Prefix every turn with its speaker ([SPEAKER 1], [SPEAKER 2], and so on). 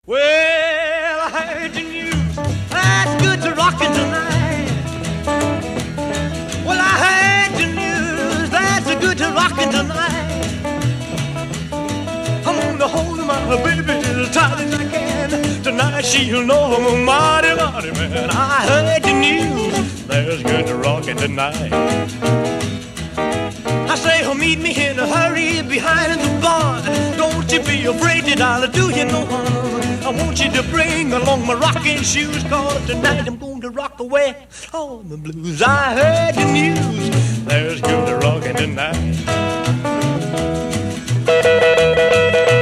[SPEAKER 1] Well, I heard the news. That's good to rockin' tonight. Well, I heard the news. That's good to rockin' tonight. I'm gonna hold my baby as tight as I can. Tonight she'll know I'm a mighty, mighty man. I heard the news. There's good to rockin' tonight. I say, oh, meet me in a hurry behind the bar. Don't you be afraid that I'll do you no harm. I want you to bring along my rocking shoes, 'cause tonight I'm going to rock away all the blues. I heard the news, there's good to rockin' tonight.